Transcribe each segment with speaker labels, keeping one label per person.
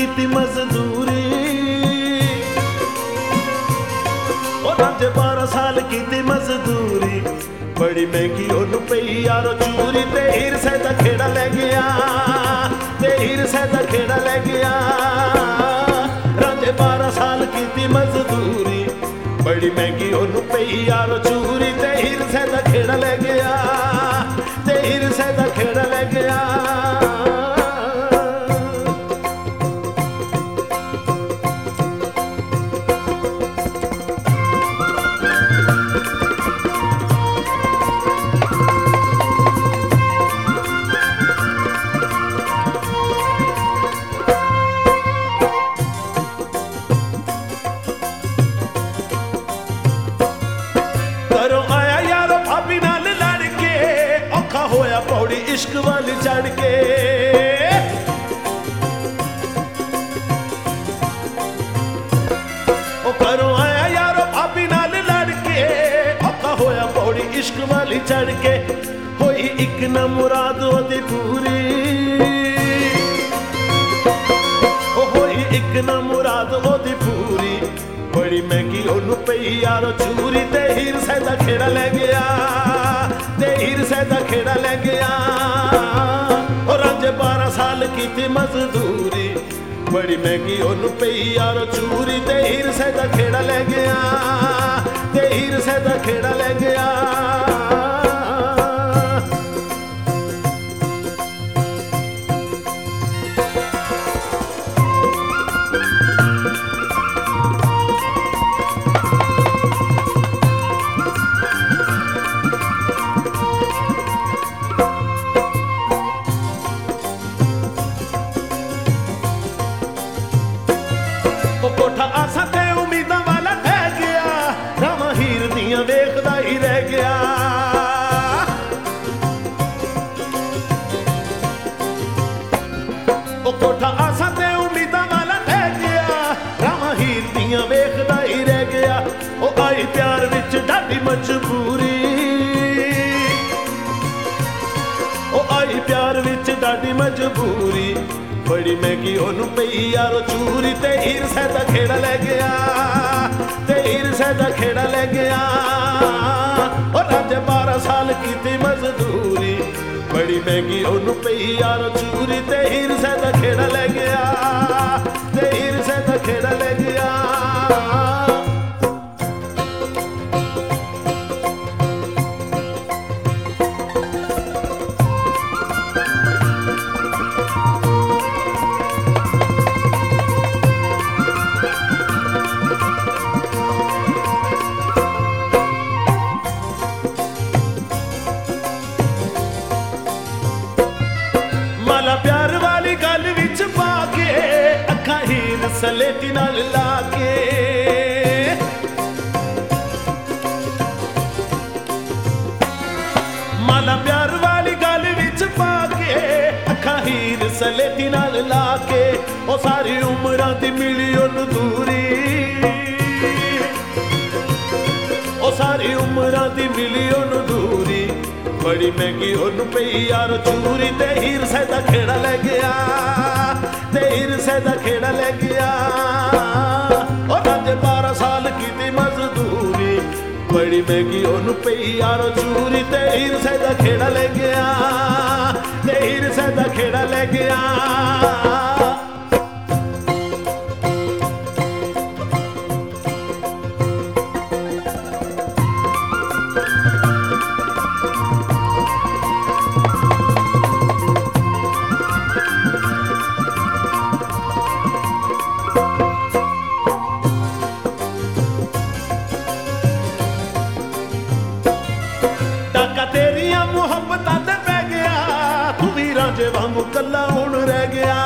Speaker 1: कीती मजदूरी, रांझे 12 साल कीती मजदूरी, बड़ी महंगी ओनू पई यारो चूरी। ते हीर से दा खेड़ा लै गया, ते हीर से दा खेड़ा लै गया। रांझे 12 साल कीती मजदूरी, बड़ी महंगी ओनू पई यारो चूरी। ते हीर से दा खेड़ा लै गया, ते हीर से दा खेड़ा लै गया। पौड़ी इश्क वाली चढ़ के, ओ घरों आया यारो भाभी नाल लड़ के, औखा होया पौड़ी इश्क वाली चढ़ के। होई एक न मुराद ओदी पूरी, ओ होई एक न मुराद ओदी पूरी, बड़ी महंगी ओनू पई यारो चूरी। ते हीर से दा खेड़ा लै गया, ते हीर से दा खेड़ा लै गया। और रांझे 12 साल कीती मजदूरी, बड़ी महंगी ओनू पई यारो चूरी। ते हीर से दा खेड़ा लै गया, ते हीर से दा खेड़ा लै गया। कोठा आसा ते उम्मीदां वाला रह गया, रावां हीर दियां वेखदा ही रह गया। ओ कोठा आसा ते उम्मीदां वाला रह गया, रावां हीर दियां वेखदा ही रह गया। ओ आई प्यार विच ढाडी मजबूरी, ओ आई प्यार विच ढाडी मजबूरी, बड़ी महंगी ओनू पई यारो चूरी। ते हीर से दा खेड़ा लै गया, ते हीर से दा खेड़ा लै गया। और रांझे 12 साल कीती मजदूरी, बड़ी महंगी ओनू पई यारो चूरी। ते हीर से दा खेड़ा लै गया, ते हीर से दा खेड़ा लै गया। माला प्यार वाली गल विच पा के, अखा हीर सलेटी नाल ला के। माला प्यार वाली गल विच पा के, अखा हीर सलेटी नाल ला के। ओ सारी उमरां दी मिली ओनू दूरी, ओ सारी उमरां दी मिली ओनू दूरी, बड़ी महंगी ओनू पई यारो चूरी। ते हीर से दा खेड़ा लै गया, ते हीर से दा खेड़ा लै गया। और रांझे 12 साल कीती मजदूरी, बड़ी महंगी ओनू पई यारो चूरी। ते हीर से दा खेड़ा लै गया, ते हीर से दा खेड़ा लै गया। तेरिया मुहब्बतां ते पै गया, तू भी रांझे वांगू कल्ला हुण रह गया।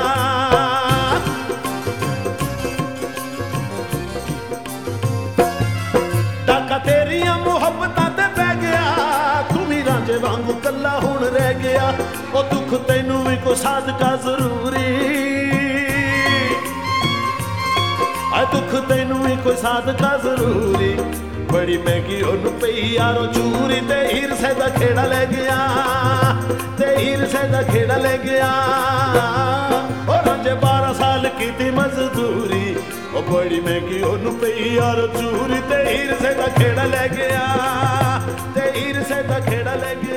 Speaker 1: डाका तेरिया मुहब्बतां ते पै गया, तू भी रांझे वांगू कल्ला हुण रह गया। ओ दुख तैनू भी कोई सादका जरूरी, आ दुख तैनू भी कोई सादका जरूरी, बड़ी महंगी ओनू पई यारो चूरी। ते हीर से दा खेड़ा लै गया, ते हीर से दा खेड़ा लै गया। और रांझे 12 साल ਕੀਤੀ ਮਜ਼ਦੂਰੀ ਉਹ ਬੜੀ ਮਹਿੰਗੀ ਉਹਨੂੰ ਪਈ ਯਾਰ ਚੂਰੀ ਤੇ ਈਰਸੇ ਦਾ ਖੇੜਾ ਲੈ ਗਿਆ ਤੇ ਈਰਸੇ ਦਾ ਖੇੜਾ ਲੈ ਗਿਆ